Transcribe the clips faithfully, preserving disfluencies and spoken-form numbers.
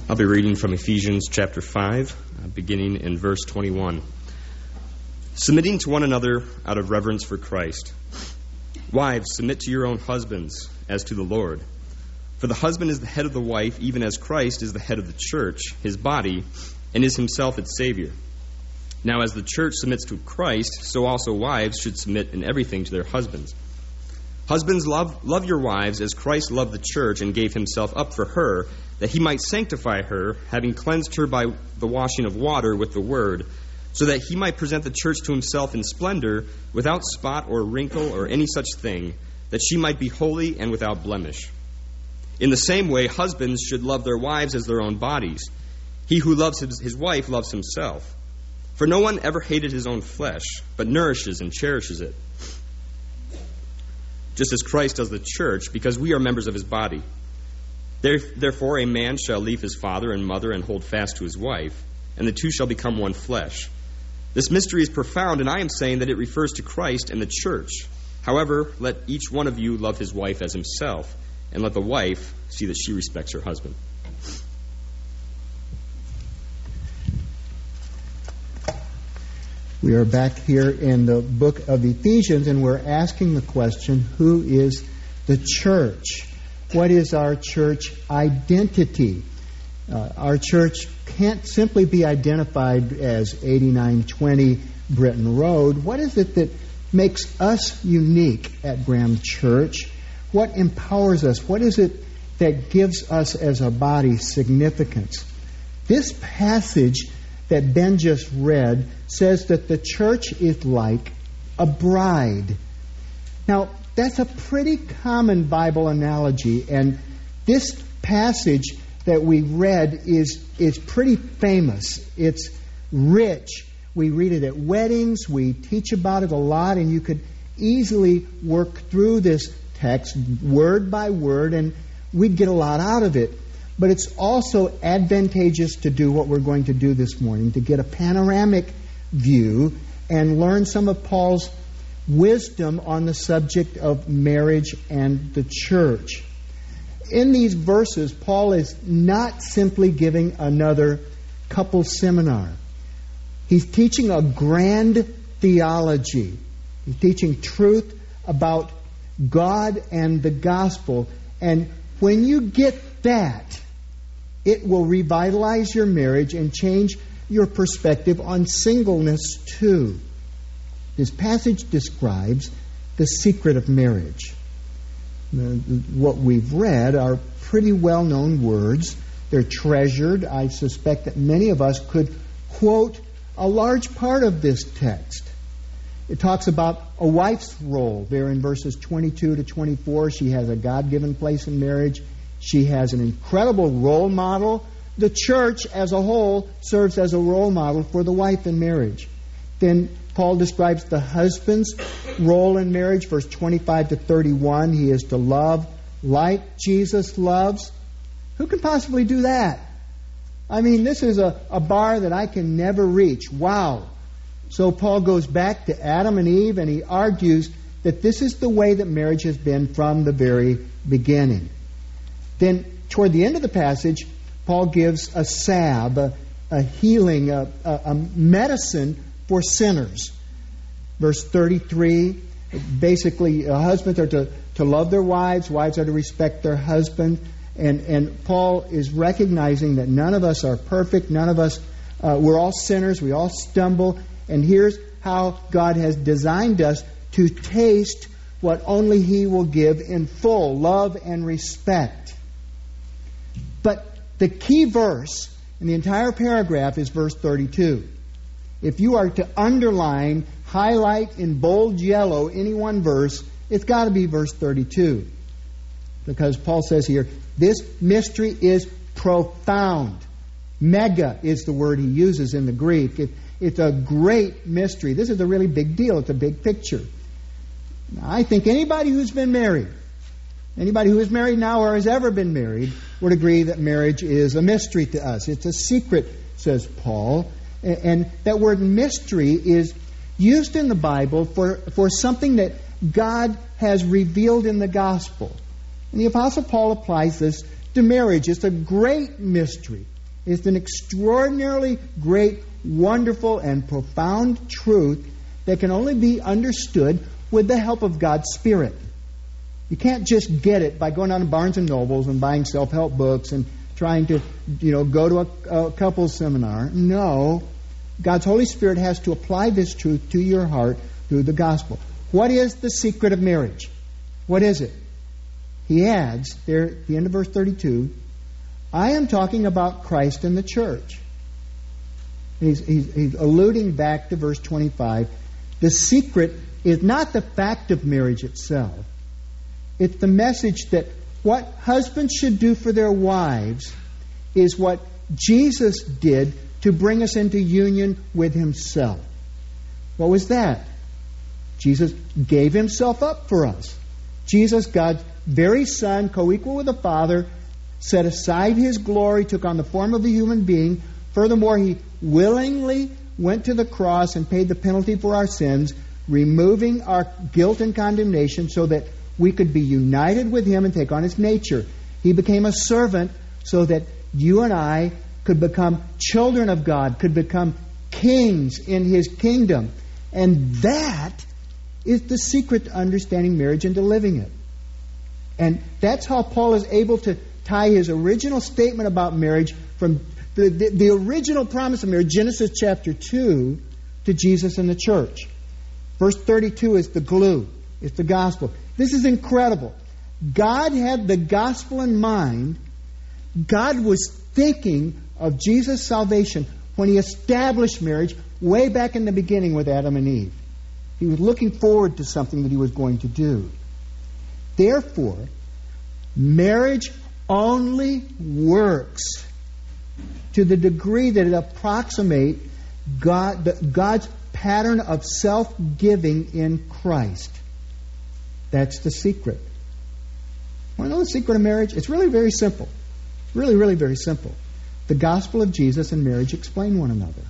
I'll be reading from Ephesians chapter five, uh, beginning in verse twenty-one. Submitting to one another out of reverence for Christ. Wives, submit to your own husbands as to the Lord. For the husband is the head of the wife, even as Christ is the head of the church, his body, and is himself its Savior. Now as the church submits to Christ, so also wives should submit in everything to their husbands. Husbands, love, love your wives as Christ loved the church and gave himself up for her, that he might sanctify her, having cleansed her by the washing of water with the word, so that he might present the church to himself in splendor, without spot or wrinkle or any such thing, that she might be holy and without blemish. In the same way, husbands should love their wives as their own bodies. He who loves his, his wife loves himself. For no one ever hated his own flesh, but nourishes and cherishes it, just as Christ does the church, because we are members of his body. Therefore, a man shall leave his father and mother and hold fast to his wife, and the two shall become one flesh. This mystery is profound, and I am saying that it refers to Christ and the church. However, let each one of you love his wife as himself, and let the wife see that she respects her husband. We are back here in the book of Ephesians, and we're asking the question, who is the church? What is our church identity? Uh, our church can't simply be identified as eighty-nine twenty Britton Road. What is it that makes us unique at Graham Church? What empowers us? What is it that gives us as a body significance? This passage that Ben just read says that the church is like a bride. Now, that's a pretty common Bible analogy, and this passage that we read is, is pretty famous. It's rich. We read it at weddings. We teach about it a lot, and you could easily work through this text word by word, and we'd get a lot out of it. But it's also advantageous to do what we're going to do this morning, to get a panoramic view and learn some of Paul's wisdom on the subject of marriage and the church. In these verses, Paul is not simply giving another couple seminar. He's teaching a grand theology. He's teaching truth about God and the gospel. And when you get that, it will revitalize your marriage and change your perspective on singleness too. This passage describes the secret of marriage. What we've read are pretty well-known words. They're treasured. I suspect that many of us could quote a large part of this text. It talks about a wife's role there in verses twenty-two to twenty-four. She has a God-given place in marriage. She has an incredible role model. The church as a whole serves as a role model for the wife in marriage. Then Paul describes the husband's role in marriage, verse twenty-five to thirty-one. He is to love like Jesus loves. Who can possibly do that? I mean, this is a, a bar that I can never reach. Wow. So Paul goes back to Adam and Eve, and he argues that this is the way that marriage has been from the very beginning. Then, toward the end of the passage, Paul gives a salve, a, a healing, a, a, a medicine for sinners. Verse thirty-three, basically, uh, husbands are to, to love their wives, wives are to respect their husband. And, and Paul is recognizing that none of us are perfect, none of us, uh, we're all sinners, we all stumble. And here's how God has designed us to taste what only He will give in full, love and respect. But the key verse in the entire paragraph is verse thirty-two. If you are to underline, highlight in bold yellow any one verse, it's got to be verse thirty-two. Because Paul says here, this mystery is profound. Mega is the word he uses in the Greek. It, it's a great mystery. This is a really big deal. It's a big picture. Now, I think anybody who's been married, anybody who is married now or has ever been married, would agree that marriage is a mystery to us. It's a secret, says Paul. And, and that word mystery is used in the Bible for, for something that God has revealed in the gospel. And the Apostle Paul applies this to marriage. It's a great mystery. It's an extraordinarily great, wonderful, and profound truth that can only be understood with the help of God's Spirit. You can't just get it by going down to Barnes and Nobles and buying self-help books and trying to, you know, go to a, a couples seminar. No. God's Holy Spirit has to apply this truth to your heart through the gospel. What is the secret of marriage? What is it? He adds there at the end of verse thirty-two, I am talking about Christ and the church. He's, he's, he's alluding back to verse twenty-five. The secret is not the fact of marriage itself. It's the message that what husbands should do for their wives is what Jesus did to bring us into union with Himself. What was that? Jesus gave Himself up for us. Jesus, God's very Son, co-equal with the Father, set aside His glory, took on the form of a human being. Furthermore, He willingly went to the cross and paid the penalty for our sins, removing our guilt and condemnation so that we could be united with Him and take on His nature. He became a servant so that you and I could become children of God, could become kings in His kingdom. And that is the secret to understanding marriage and to living it. And that's how Paul is able to tie his original statement about marriage from the, the, the original promise of marriage, Genesis chapter two, to Jesus and the church. Verse thirty-two is the glue. It's the gospel. This is incredible. God had the gospel in mind. God was thinking of Jesus' salvation when He established marriage way back in the beginning with Adam and Eve. He was looking forward to something that He was going to do. Therefore, marriage only works to the degree that it approximates God, the, God's pattern of self-giving in Christ. That's the secret. Want to know the secret of marriage? It's really very simple. Really, really very simple. The gospel of Jesus and marriage explain one another.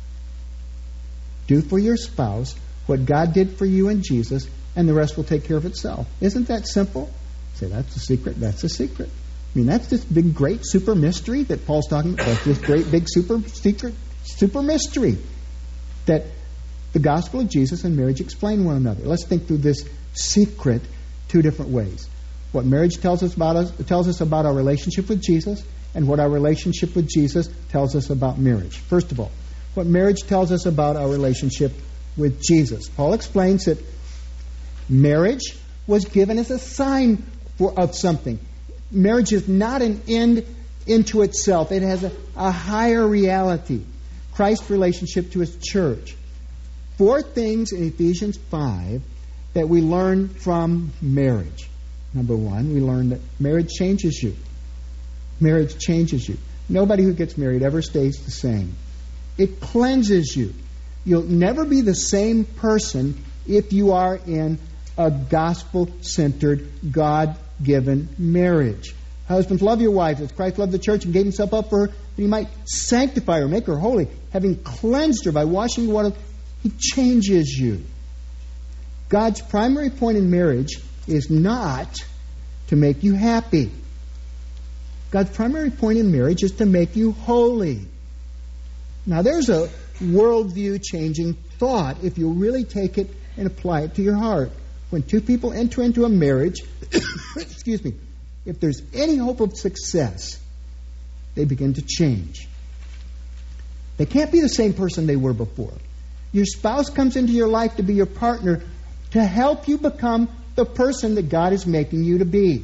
Do for your spouse what God did for you in Jesus, and the rest will take care of itself. Isn't that simple? Say, that's the secret. That's the secret. I mean, that's this big, great, super mystery that Paul's talking about. That's this great, big, super secret, super mystery that the gospel of Jesus and marriage explain one another. Let's think through this secret two different ways. What marriage tells us about us tells us about our relationship with Jesus, and what our relationship with Jesus tells us about marriage. First of all, what marriage tells us about our relationship with Jesus. Paul explains that marriage was given as a sign for, of something. Marriage is not an end into itself. It has a, a higher reality. Christ's relationship to His church. Four things in Ephesians five that we learn from marriage. Number one, we learn that marriage changes you. Marriage changes you. Nobody who gets married ever stays the same. It cleanses you. You'll never be the same person if you are in a gospel-centered, God-given marriage. Husbands, love your wives as Christ loved the church and gave Himself up for her, that He might sanctify her, make her holy, having cleansed her by washing the water. He changes you. God's primary point in marriage is not to make you happy. God's primary point in marriage is to make you holy. Now, there's a worldview-changing thought if you really take it and apply it to your heart. When two people enter into a marriage, excuse me, if there's any hope of success, they begin to change. They can't be the same person they were before. Your spouse comes into your life to be your partner to help you become the person that God is making you to be.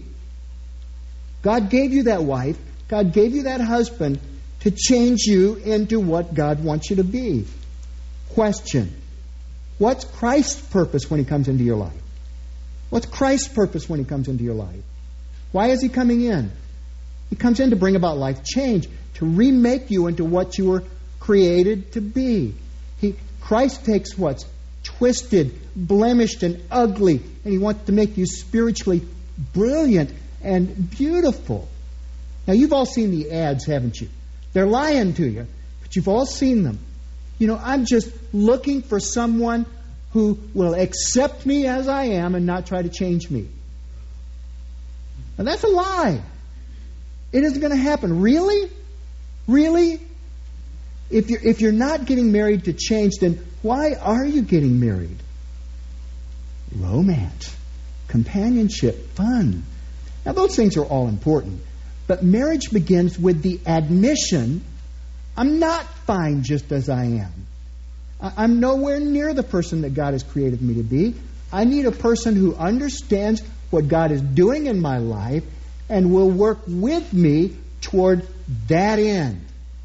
God gave you that wife, God gave you that husband to change you into what God wants you to be. Question: what's Christ's purpose when He comes into your life? What's Christ's purpose when He comes into your life? Why is He coming in? He comes in to bring about life change, to remake you into what you were created to be. He, Christ takes what's twisted, blemished, and ugly, and He wants to make you spiritually brilliant and beautiful. Now, you've all seen the ads, haven't you? They're lying to you, but you've all seen them. You know, I'm just looking for someone who will accept me as I am and not try to change me. Now, that's a lie. It isn't going to happen. Really? Really? If you're, if you're not getting married to change, then why are you getting married? Romance, companionship, fun. Now, those things are all important. But marriage begins with the admission, I'm not fine just as I am. I'm nowhere near the person that God has created me to be. I need a person who understands what God is doing in my life and will work with me toward that end.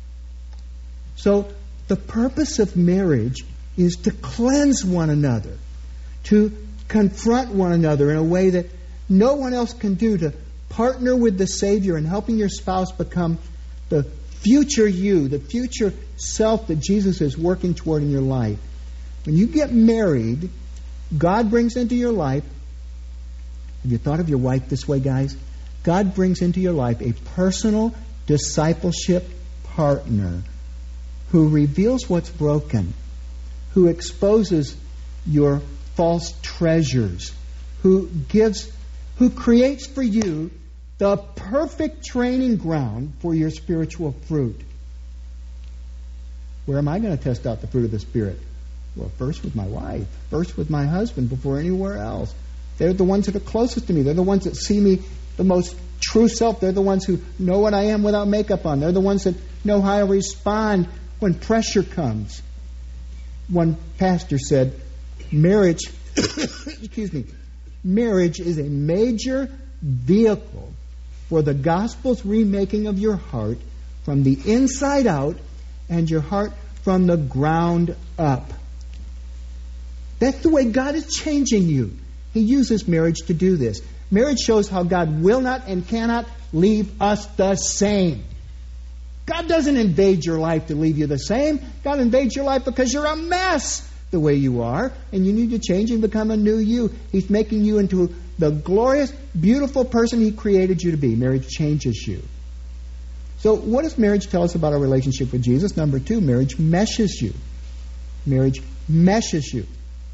So the purpose of marriage is to cleanse one another, to confront one another in a way that no one else can do, to partner with the Savior in helping your spouse become the future you, the future self that Jesus is working toward in your life. When you get married, God brings into your life, have you thought of your wife this way, guys? God brings into your life a personal discipleship partner who reveals what's broken, who exposes your false treasures, who gives, who creates for you the perfect training ground for your spiritual fruit. Where am I going to test out the fruit of the Spirit? Well, first with my wife, first with my husband, before anywhere else. They're the ones that are closest to me. They're the ones that see me the most true self. They're the ones who know what I am without makeup on. They're the ones that know how I respond when pressure comes. One pastor said, marriage, excuse me, marriage is a major vehicle for the gospel's remaking of your heart from the inside out and your heart from the ground up. That's the way God is changing you. He uses marriage to do this. Marriage shows how God will not and cannot leave us the same. God doesn't invade your life to leave you the same. God invades your life because you're a mess the way you are, and you need to change and become a new you. He's making you into the glorious, beautiful person He created you to be. Marriage changes you. So what does marriage tell us about our relationship with Jesus? Number two, marriage meshes you. Marriage meshes you.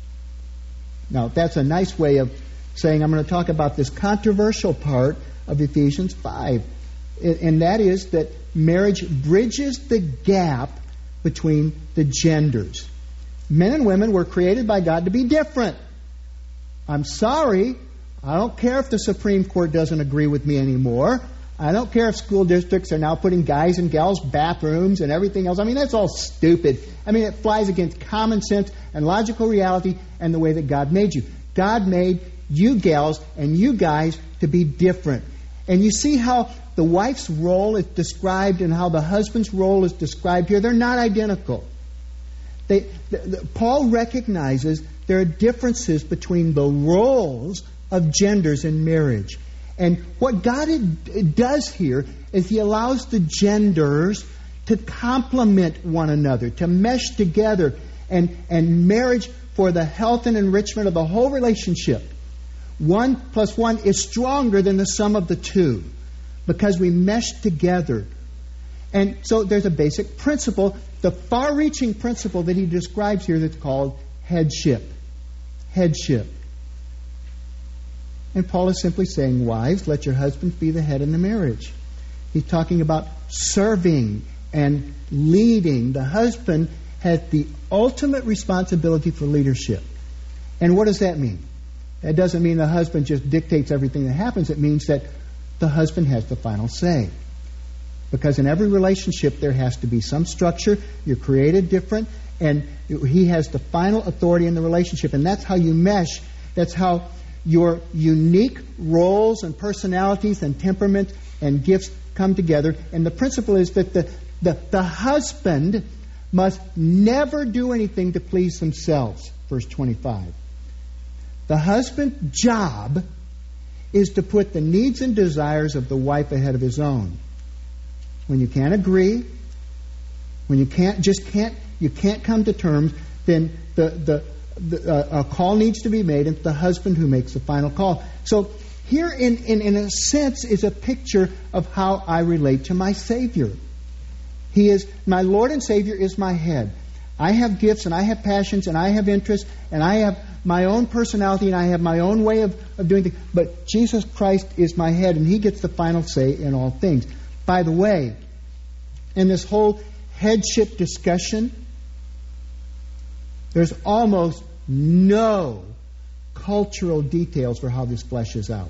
Now, that's a nice way of saying I'm going to talk about this controversial part of Ephesians five. And that is that marriage bridges the gap between the genders. Men and women were created by God to be different. I'm sorry. I don't care if the Supreme Court doesn't agree with me anymore. I don't care if school districts are now putting guys and gals bathrooms and everything else. I mean, that's all stupid. I mean, it flies against common sense and logical reality and the way that God made you. God made you gals and you guys to be different. And you see how the wife's role is described and how the husband's role is described here. They're not identical. They, the, the, Paul recognizes there are differences between the roles of genders in marriage. And what God does here is He allows the genders to complement one another, to mesh together, and, and marriage for the health and enrichment of the whole relationship. One plus one is stronger than the sum of the two because we mesh together. And so there's a basic principle, the far-reaching principle that he describes here that's called headship. Headship. And Paul is simply saying, wives, let your husbands be the head in the marriage. He's talking about serving and leading. The husband has the ultimate responsibility for leadership. And what does that mean? That doesn't mean the husband just dictates everything that happens. It means that the husband has the final say. Because in every relationship there has to be some structure. You're created different. And he has the final authority in the relationship. And that's how you mesh. That's how your unique roles and personalities and temperaments and gifts come together. And the principle is that the, the, the husband must never do anything to please themselves. Verse twenty-five. The husband's job is to put the needs and desires of the wife ahead of his own. When you can't agree, when you can't just can't you can't come to terms, then the the, the uh, a call needs to be made, and it's the husband who makes the final call. So here, in, in in a sense, is a picture of how I relate to my Savior. He is my Lord and Savior. Is my head. I have gifts and I have passions and I have interests and I have my own personality and I have my own way of, of doing things. But Jesus Christ is my head, and He gets the final say in all things. By the way, in this whole headship discussion, there's almost no cultural details for how this fleshes out.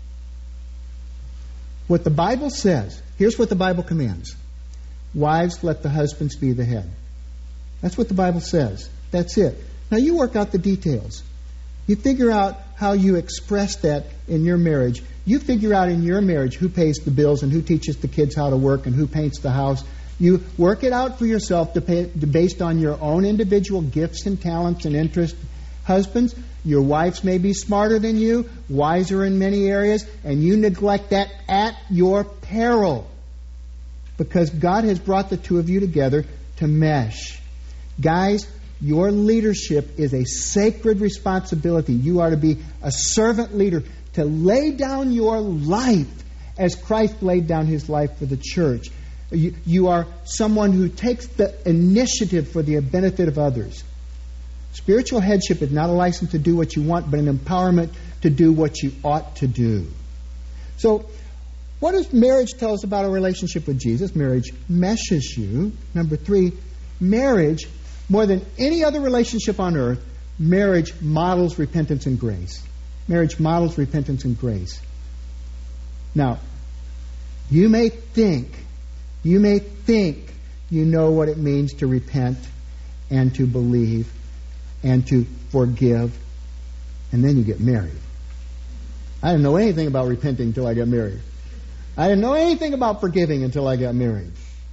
What the Bible says, here's what the Bible commands. Wives, let the husbands be the head. That's what the Bible says. That's it. Now you work out the details. You figure out how you express that in your marriage. You figure out in your marriage who pays the bills and who teaches the kids how to work and who paints the house. You work it out for yourself to pay, to, based on your own individual gifts and talents and interests. Husbands, your wives may be smarter than you, wiser in many areas, and you neglect that at your peril. Because God has brought the two of you together to mesh. Guys, your leadership is a sacred responsibility. You are to be a servant leader, to lay down your life as Christ laid down His life for the church. You, you are someone who takes the initiative for the benefit of others. Spiritual headship is not a license to do what you want, but an empowerment to do what you ought to do. So, what does marriage tell us about our relationship with Jesus? Marriage meshes you. Number three, marriage, more than any other relationship on earth, marriage models repentance and grace. Marriage models repentance and grace. Now, you may think, you may think you know what it means to repent and to believe and to forgive, and then you get married. I didn't know anything about repenting until I got married. I didn't know anything about forgiving until I got married.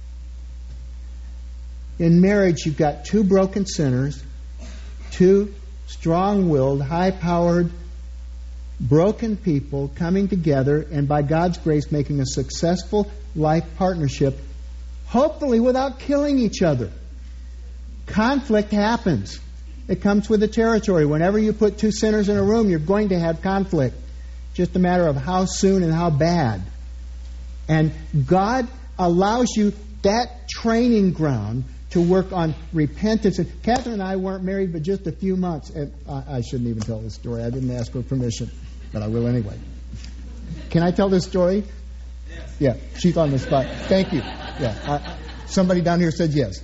In marriage, you've got two broken sinners, two strong-willed, high-powered, broken people coming together and by God's grace making a successful life partnership, hopefully without killing each other. Conflict happens. It comes with the territory. Whenever you put two sinners in a room, you're going to have conflict. Just a matter of how soon and how bad. And God allows you that training ground to work on repentance. And Catherine and I weren't married but just a few months. And I, I shouldn't even tell this story. I didn't ask her permission, but I will anyway. Can I tell this story? Yes. Yeah, she's on the spot. Thank you. Yeah, I, somebody down here said yes.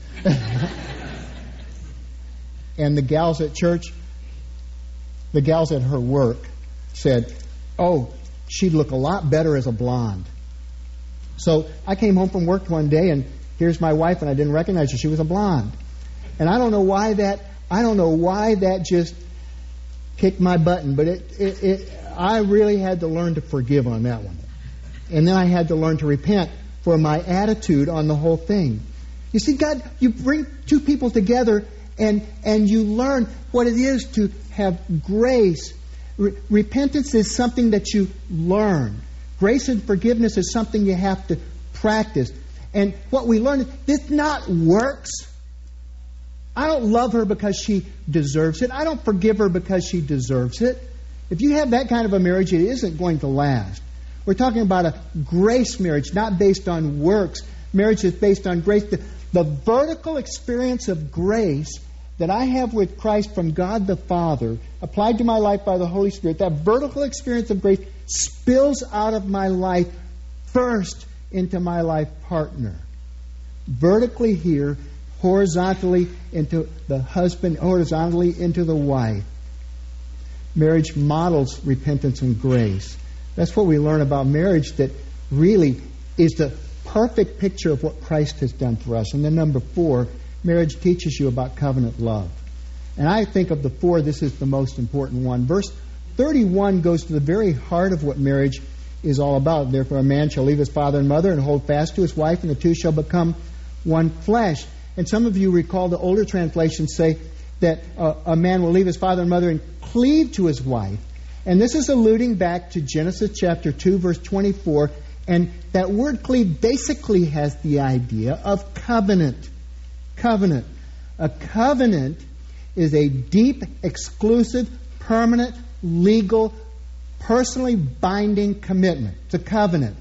And the gals at church, the gals at her work said, oh, she'd look a lot better as a blonde. So I came home from work one day, and here's my wife, and I didn't recognize her. She was a blonde. And I don't know why that, I don't know why that just kicked my button, but it, it, it I really had to learn to forgive on that one. And then I had to learn to repent for my attitude on the whole thing. You see, God, you bring two people together, and and you learn what it is to have grace. Re- repentance is something that you learn. Grace and forgiveness is something you have to practice. And what we learn is this not works. I don't love her because she deserves it. I don't forgive her because she deserves it. If you have that kind of a marriage, it isn't going to last. We're talking about a grace marriage, not based on works. Marriage is based on grace. The, the vertical experience of grace that I have with Christ from God the Father, applied to my life by the Holy Spirit, that vertical experience of grace spills out of my life first into my life partner. Vertically here, horizontally into the husband, horizontally into the wife. Marriage models repentance and grace. That's what we learn about marriage, that really is the perfect picture of what Christ has done for us. And then number four, marriage teaches you about covenant love. And I think of the four, this is the most important one. Verse thirty-one goes to the very heart of what marriage is all about. Therefore a man shall leave his father and mother and hold fast to his wife, and the two shall become one flesh. And some of you recall the older translations say that uh, a man will leave his father and mother and cleave to his wife. And this is alluding back to Genesis chapter two, verse twenty-four. And that word cleave basically has the idea of covenant. Covenant. A covenant is a deep, exclusive, permanent, legal, personally binding commitment. It's a covenant.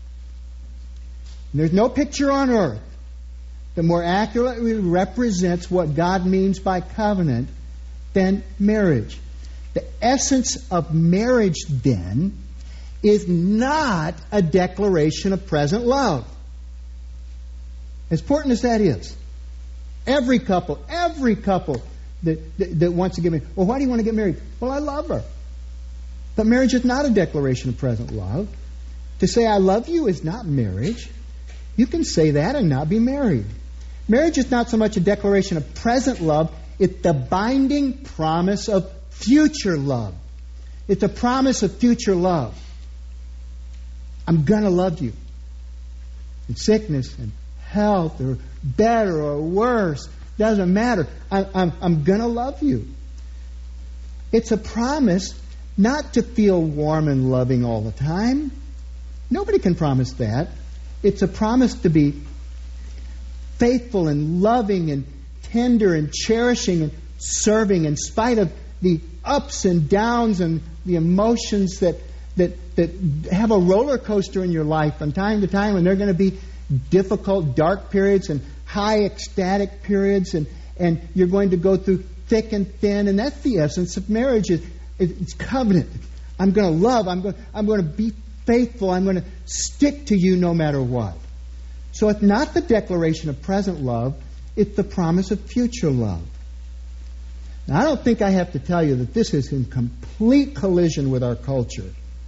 And there's no picture on earth that more accurately represents what God means by covenant than marriage. The essence of marriage, then, is not a declaration of present love. As important as that is, every couple, every couple that, that, that wants to get married, well, why do you want to get married? Well, I love her. But marriage is not a declaration of present love. To say I love you is not marriage. You can say that and not be married. Marriage is not so much a declaration of present love, it's the binding promise of future love. It's a promise of future love. I'm going to love you. In sickness and health or better or worse, doesn't matter. I, I'm, I'm going to love you. It's a promise not to feel warm and loving all the time. Nobody can promise that. It's a promise to be faithful and loving and tender and cherishing and serving in spite of the ups and downs and the emotions that that that have a roller coaster in your life from time to time, and there are going to be difficult, dark periods and high ecstatic periods, and, and you're going to go through thick and thin, and that's the essence of marriage. Is it's covenant. I'm going to love. I'm going. I'm going to be faithful. I'm going to stick to you no matter what. So it's not the declaration of present love. It's the promise of future love. Now, I don't think I have to tell you that this is in complete collision with our culture.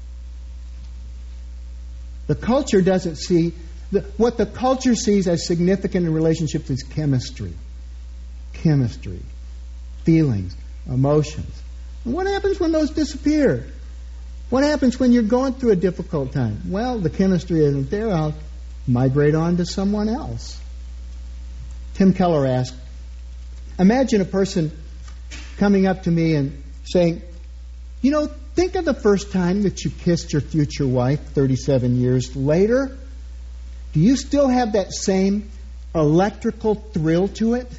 The culture doesn't see... The, what the culture sees as significant in relationships is chemistry. Chemistry. Feelings. Emotions. And what happens when those disappear? What happens when you're going through a difficult time? Well, the chemistry isn't there. I'll migrate on to someone else. Tim Keller asked, imagine a person coming up to me and saying, you know, think of the first time that you kissed your future wife thirty-seven years later. Do you still have that same electrical thrill to it?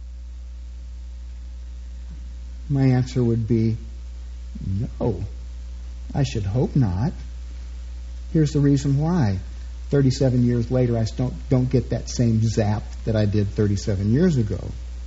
My answer would be, no. I should hope not. Here's the reason why. thirty-seven years later, I don't, don't get that same zap that I did thirty-seven years ago.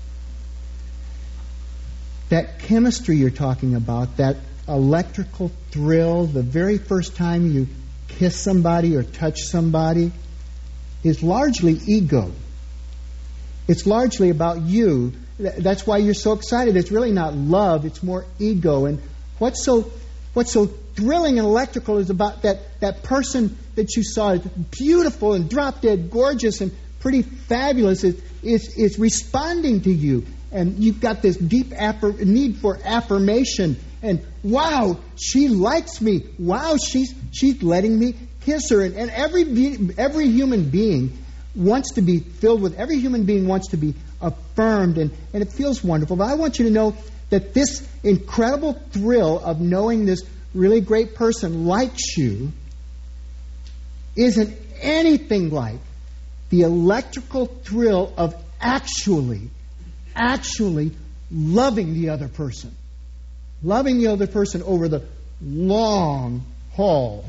That chemistry you're talking about, that electrical thrill, the very first time you kiss somebody or touch somebody, is largely ego. It's largely about you. That's why you're so excited. It's really not love, it's more ego. And what's so what's so thrilling and electrical is about that, that person that you saw, beautiful and drop-dead gorgeous and pretty fabulous, is, is, is responding to you. And you've got this deep affir- need for affirmation. And wow, she likes me. Wow, she's she's letting me kiss her. And, and every be- every human being wants to be filled with, every human being wants to be affirmed. And, and it feels wonderful. But I want you to know that this incredible thrill of knowing this really great person likes you isn't anything like the electrical thrill of actually actually loving the other person. Loving the other person over the long haul.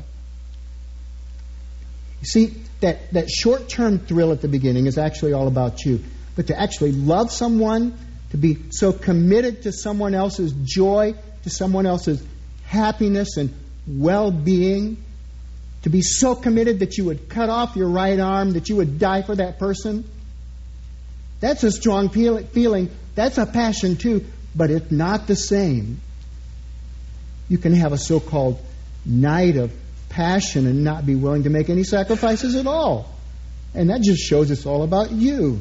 You see, that, that short-term thrill at the beginning is actually all about you. But to actually love someone, to be so committed to someone else's joy, to someone else's happiness and well-being, to be so committed that you would cut off your right arm, that you would die for that person, that's a strong feeling. That's a passion too, but it's not the same. You can have a so-called night of passion and not be willing to make any sacrifices at all. And that just shows it's all about you.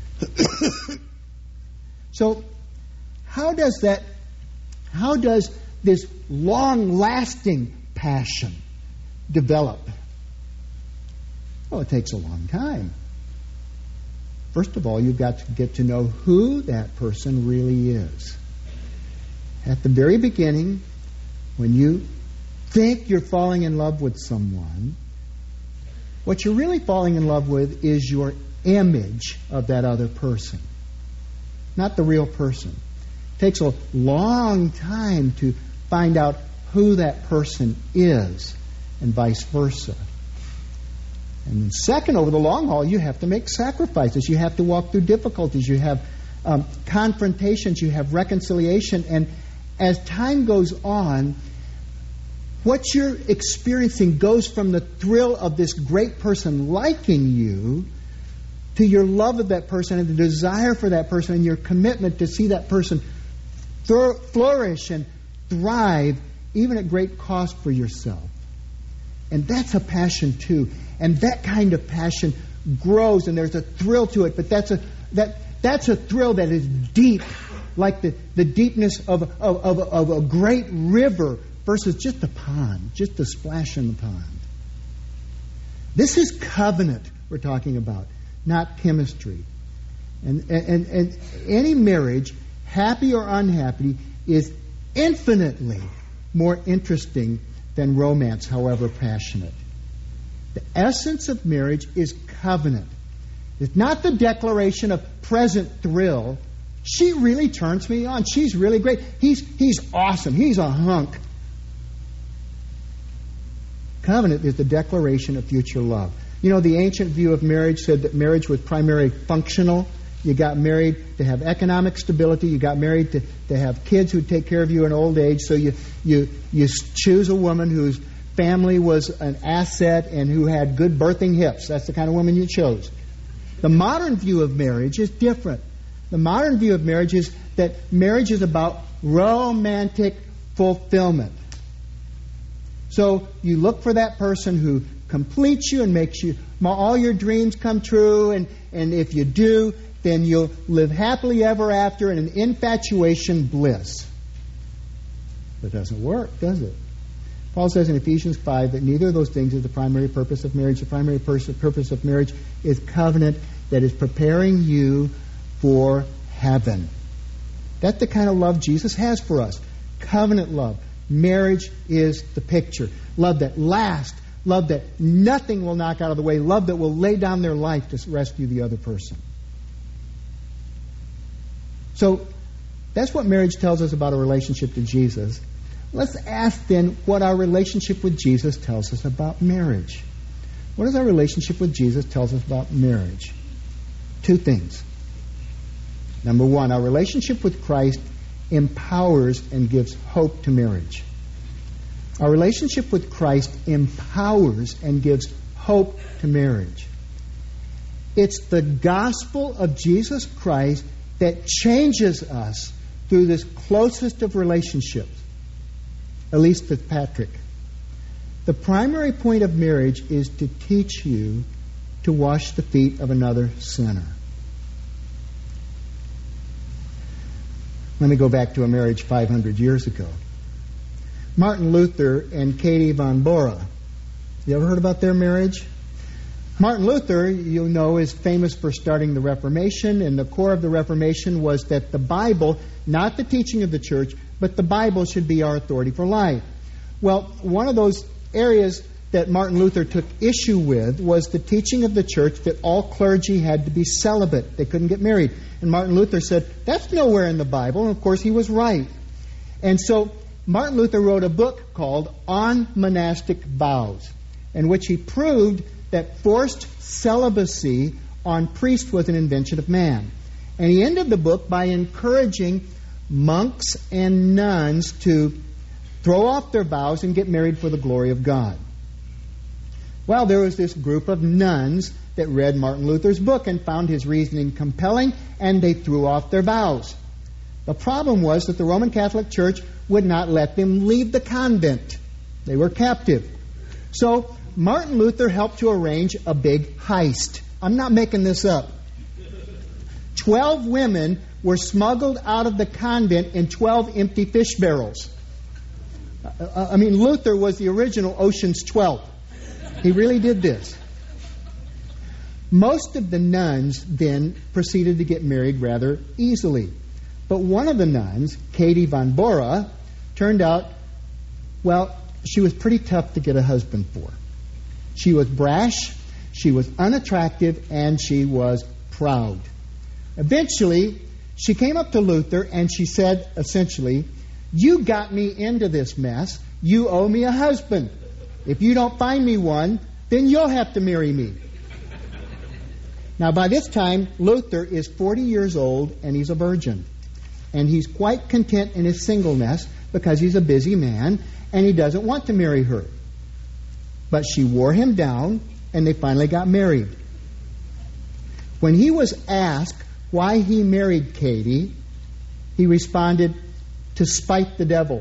So, how does that, how does this long-lasting passion develop? Well, it takes a long time. First of all, you've got to get to know who that person really is. At the very beginning, when you think you're falling in love with someone, what you're really falling in love with is your image of that other person, not the real person. It takes a long time to find out who that person is, and vice versa. And then second, over the long haul, you have to make sacrifices. You have to walk through difficulties. You have um, confrontations. You have reconciliation. And as time goes on, what you're experiencing goes from the thrill of this great person liking you to your love of that person and the desire for that person and your commitment to see that person thro- flourish and thrive, even at great cost for yourself. And that's a passion too. And that kind of passion grows, and there's a thrill to it. But that's a that that's a thrill that is deep, like the, the deepness of, of, of, of a great river versus just a pond, just a splash in the pond. This is covenant we're talking about, not chemistry. And, and, and any marriage, happy or unhappy, is infinitely more interesting than romance, however passionate. The essence of marriage is covenant. It's not the declaration of present thrill. She really turns me on. She's really great. He's, he's awesome. He's a hunk. Covenant is the declaration of future love. You know, the ancient view of marriage said that marriage was primarily functional. You got married to have economic stability. You got married to, to have kids who take care of you in old age. So you, you, you choose a woman whose family was an asset and who had good birthing hips. That's the kind of woman you chose. The modern view of marriage is different. The modern view of marriage is that marriage is about romantic fulfillment. So you look for that person who completes you and makes you all your dreams come true, and, and if you do, then you'll live happily ever after in an infatuation bliss. But it doesn't work, does it? Paul says in Ephesians five that neither of those things is the primary purpose of marriage. The primary purpose of marriage is covenant that is preparing you for heaven. That's the kind of love Jesus has for us. Covenant love. Marriage is the picture. Love that lasts. Love that nothing will knock out of the way. Love that will lay down their life to rescue the other person. So that's what marriage tells us about a relationship to Jesus. Let's ask then what our relationship with Jesus tells us about marriage. What does our relationship with Jesus tell us about marriage? Two things. Number one, our relationship with Christ empowers and gives hope to marriage. Our relationship with Christ empowers and gives hope to marriage. It's the gospel of Jesus Christ that changes us through this closest of relationships. Elise Fitzpatrick. The primary point of marriage is to teach you to wash the feet of another sinner. Let me go back to a marriage five hundred years ago. Martin Luther and Katie von Bora. You ever heard about their marriage? Martin Luther, you know, is famous for starting the Reformation, and the core of the Reformation was that the Bible, not the teaching of the church, but the Bible should be our authority for life. Well, one of those areas that Martin Luther took issue with was the teaching of the church that all clergy had to be celibate. They couldn't get married. And Martin Luther said, that's nowhere in the Bible. And of course, he was right. And so Martin Luther wrote a book called On Monastic Vows, in which he proved that forced celibacy on priests was an invention of man. And he ended the book by encouraging monks and nuns to throw off their vows and get married for the glory of God. Well, there was this group of nuns that read Martin Luther's book and found his reasoning compelling, and they threw off their vows. The problem was that the Roman Catholic Church would not let them leave the convent. They were captive. So Martin Luther helped to arrange a big heist. I'm not making this up. Twelve women were smuggled out of the convent in twelve empty fish barrels. Uh, I mean, Luther was the original Ocean's twelve. He really did this. Most of the nuns then proceeded to get married rather easily. But one of the nuns, Katie von Bora, turned out, well, she was pretty tough to get a husband for. She was brash, she was unattractive, and she was proud. Eventually, she came up to Luther and she said, essentially, you got me into this mess. You owe me a husband. If you don't find me one, then you'll have to marry me. Now, by this time, Luther is forty years old and he's a virgin. And he's quite content in his singleness because he's a busy man and he doesn't want to marry her. But she wore him down and they finally got married. When he was asked why he married Katie, he responded, to spite the devil.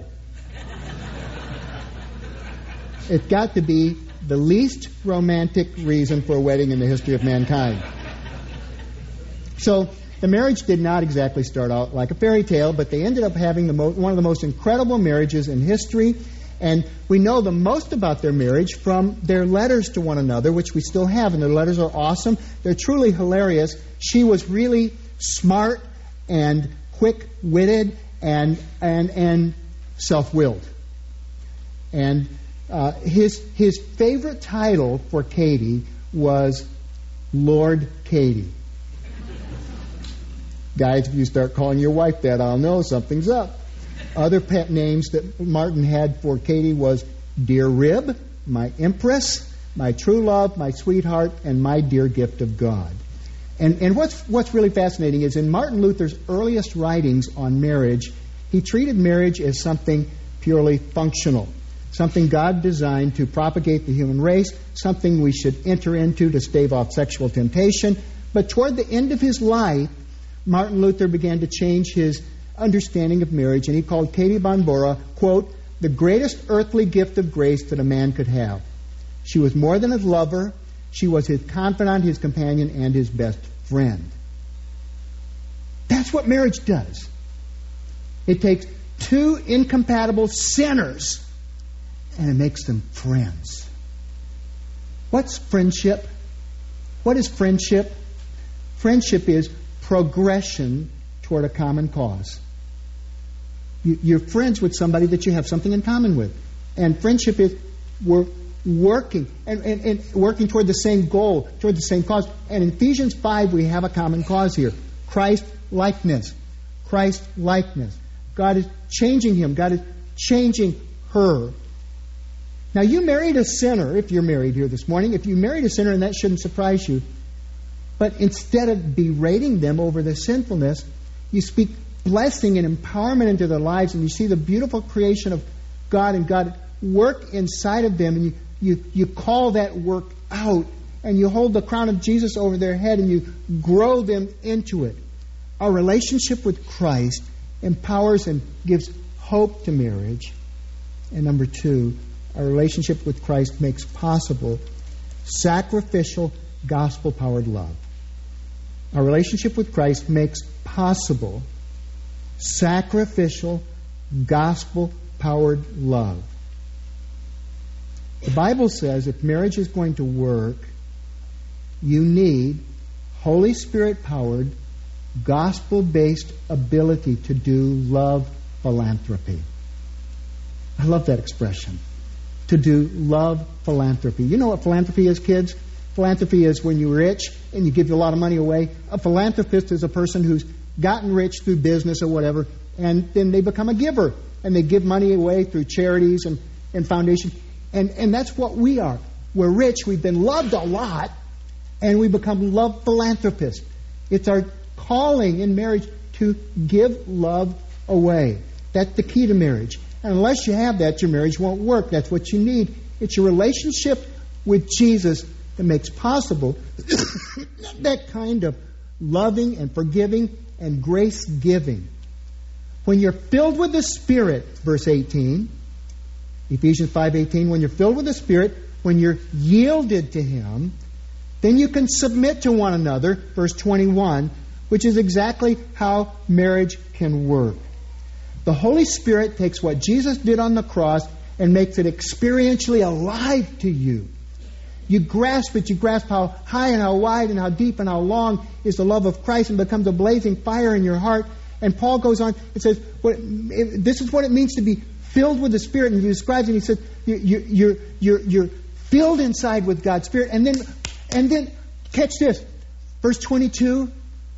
It got to be the least romantic reason for a wedding in the history of mankind. So the marriage did not exactly start out like a fairy tale, but they ended up having the mo- one of the most incredible marriages in history. And we know the most about their marriage from their letters to one another, which we still have, and their letters are awesome. They're truly hilarious. She was really smart and quick-witted and and and self-willed. And uh, his his favorite title for Katie was Lord Katie. Guys, if you start calling your wife that, I'll know something's up. Other pet names that Martin had for Katie was Dear Rib, my Empress, my True Love, my Sweetheart, and my Dear Gift of God. And and what's what's really fascinating is in Martin Luther's earliest writings on marriage, he treated marriage as something purely functional, something God designed to propagate the human race, something we should enter into to stave off sexual temptation. But toward the end of his life, Martin Luther began to change his understanding of marriage, and he called Katie von Bora, quote, the greatest earthly gift of grace that a man could have. She was more than his lover. She was his confidant, his companion, and his best friend. That's what marriage does. It takes two incompatible sinners and it makes them friends. What's friendship? What is friendship? Friendship is progression toward a common cause. You, you're friends with somebody that you have something in common with. And friendship is we're working and, and, and working toward the same goal, toward the same cause. And in Ephesians five, we have a common cause here. Christ likeness. Christ likeness. God is changing him. God is changing her. Now, you married a sinner, if you're married here this morning. If you married a sinner, and that shouldn't surprise you. But instead of berating them over their sinfulness, you speak blessing and empowerment into their lives, and you see the beautiful creation of God and God work inside of them, and you, you, you call that work out, and you hold the crown of Jesus over their head, and you grow them into it. Our relationship with Christ empowers and gives hope to marriage. And number two, our relationship with Christ makes possible sacrificial, gospel-powered love. Our relationship with Christ makes possible sacrificial, gospel-powered love. The Bible says if marriage is going to work, you need Holy Spirit-powered, gospel-based ability to do love philanthropy. I love that expression. To do love philanthropy. You know what philanthropy is, kids? Philanthropy is when you're rich and you give a lot of money away. A philanthropist is a person who's gotten rich through business or whatever, and then they become a giver. And they give money away through charities and, and foundations. And, and that's what we are. We're rich, we've been loved a lot, and we become love philanthropists. It's our calling in marriage to give love away. That's the key to marriage. And unless you have that, your marriage won't work. That's what you need. It's your relationship with Jesus that makes possible that kind of loving and forgiving and grace-giving. When you're filled with the Spirit, verse eighteen, Ephesians five eighteen, when you're filled with the Spirit, when you're yielded to Him, then you can submit to one another, verse twenty-one, which is exactly how marriage can work. The Holy Spirit takes what Jesus did on the cross and makes it experientially alive to you. You grasp it, you grasp how high and how wide and how deep and how long is the love of Christ, and becomes a blazing fire in your heart. And Paul goes on and says, what, this is what it means to be filled with the Spirit. And he describes it, and he says, you, you, you're, you're, you're filled inside with God's Spirit. And then, and then, catch this, verse twenty-two,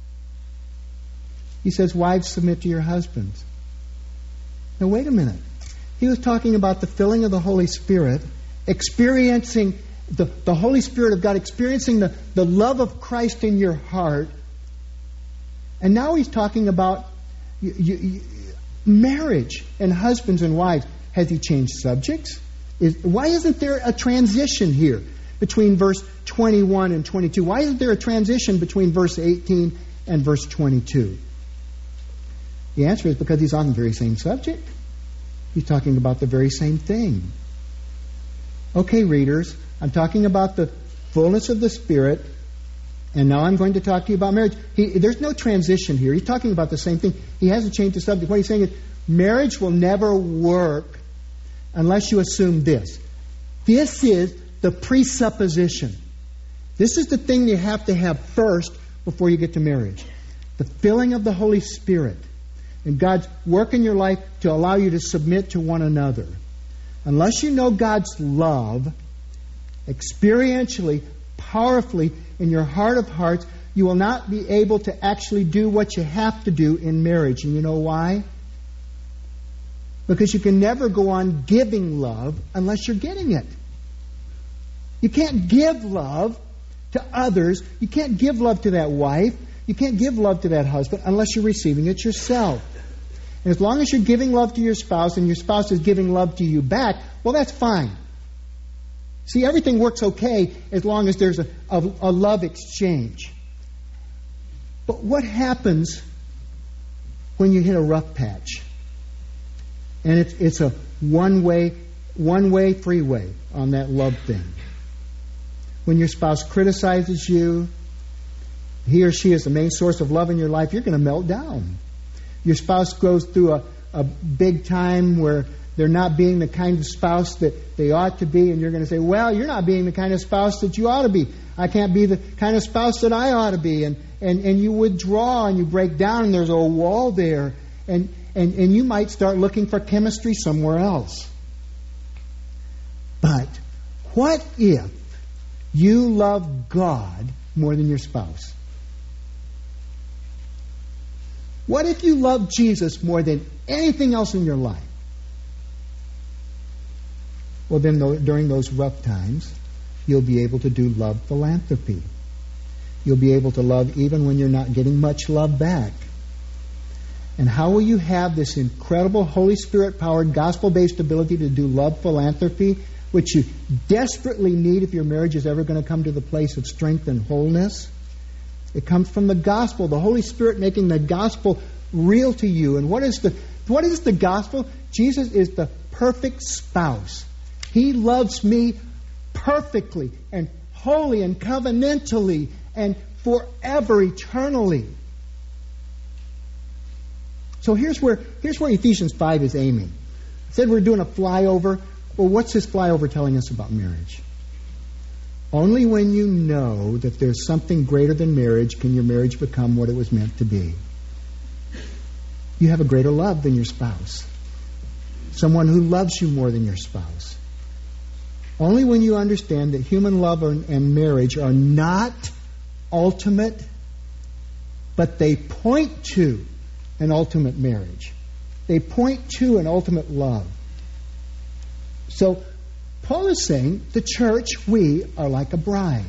he says, wives, submit to your husbands. Now, wait a minute. He was talking about the filling of the Holy Spirit, experiencing the, the Holy Spirit of God, experiencing the, the love of Christ in your heart. And now he's talking about you, you, you, marriage and husbands and wives. Has he changed subjects? Is, why isn't there a transition here? between verse twenty-one and twenty-two? Why isn't there a transition between verse eighteen and verse twenty-two? The answer is because he's on the very same subject. He's talking about the very same thing. Okay, readers, I'm talking about the fullness of the Spirit, and now I'm going to talk to you about marriage. He, there's no transition here. He's talking about the same thing. He hasn't changed the subject. What he's saying is marriage will never work unless you assume this. This is the presupposition. This is the thing you have to have first before you get to marriage. The filling of the Holy Spirit and God's work in your life to allow you to submit to one another. Unless you know God's love experientially, powerfully, in your heart of hearts, you will not be able to actually do what you have to do in marriage. And you know why? Because you can never go on giving love unless you're getting it. You can't give love to others. You can't give love to that wife. You can't give love to that husband unless you're receiving it yourself. And as long as you're giving love to your spouse and your spouse is giving love to you back, well, that's fine. See, everything works okay as long as there's a, a, a love exchange. But what happens when you hit a rough patch? And it's, it's a one-way, one-way freeway on that love thing. When your spouse criticizes you, he or she is the main source of love in your life, you're going to melt down. Your spouse goes through a, a big time where they're not being the kind of spouse that they ought to be, and you're going to say, well, you're not being the kind of spouse that you ought to be. I can't be the kind of spouse that I ought to be. And, and, and you withdraw and you break down, and there's a wall there. And, and, and you might start looking for chemistry somewhere else. But what if you love God more than your spouse? What if you love Jesus more than anything else in your life? Well, then during those rough times, you'll be able to do love philanthropy. You'll be able to love even when you're not getting much love back. And how will you have this incredible Holy Spirit-powered, gospel-based ability to do love philanthropy, which you desperately need if your marriage is ever going to come to the place of strength and wholeness? It comes from the gospel, the Holy Spirit making the gospel real to you. And what is the what is the gospel? Jesus is the perfect spouse. He loves me perfectly and wholly and covenantally and forever, eternally. So here's where here's where Ephesians five is aiming. It said we're doing a flyover. Well, what's this flyover telling us about marriage? Only when you know that there's something greater than marriage can your marriage become what it was meant to be. You have a greater love than your spouse. Someone who loves you more than your spouse. Only when you understand that human love and marriage are not ultimate, but they point to an ultimate marriage. They point to an ultimate love. So, Paul is saying the church, we are like a bride.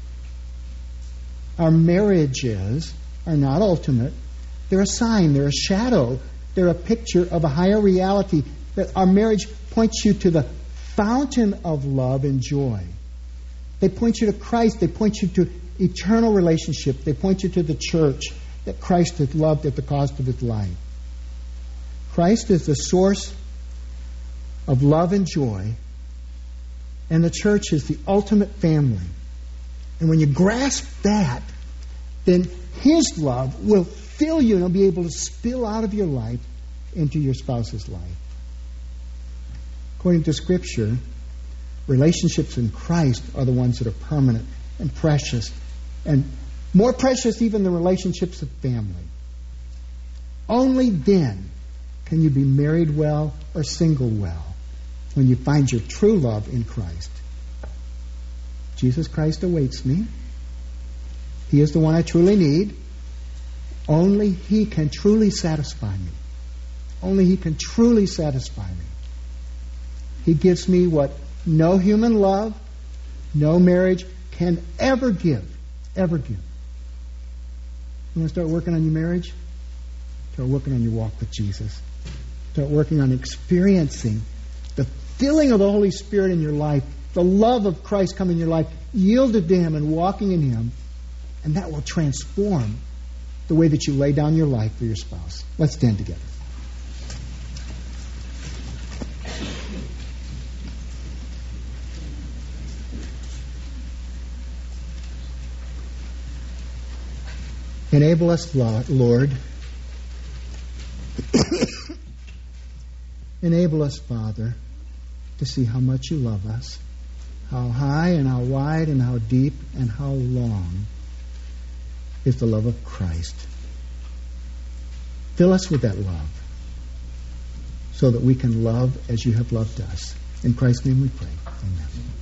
Our marriages are not ultimate. They're a sign, they're a shadow, they're a picture of a higher reality. That our marriage points you to the fountain of love and joy. They point you to Christ. They point you to eternal relationship. They point you to the church that Christ has loved at the cost of his life. Christ is the source of love and joy. And the church is the ultimate family. And when you grasp that, then his love will fill you and it'll be able to spill out of your life into your spouse's life. According to Scripture, relationships in Christ are the ones that are permanent and precious, and more precious even than relationships of family. Only then can you be married well or single well, when you find your true love in Christ. Jesus Christ awaits me. He is the one I truly need. Only He can truly satisfy me. Only He can truly satisfy me. He gives me what no human love, no marriage can ever give. Ever give. You want to start working on your marriage? Start working on your walk with Jesus. Start working on experiencing the filling of the Holy Spirit in your life, the love of Christ come in your life, yielded to Him and walking in Him, and that will transform the way that you lay down your life for your spouse. Let's stand together. Enable us, Lord. Enable us, Father, to see how much you love us, how high and how wide and how deep and how long is the love of Christ. Fill us with that love so that we can love as you have loved us. In Christ's name we pray. Amen.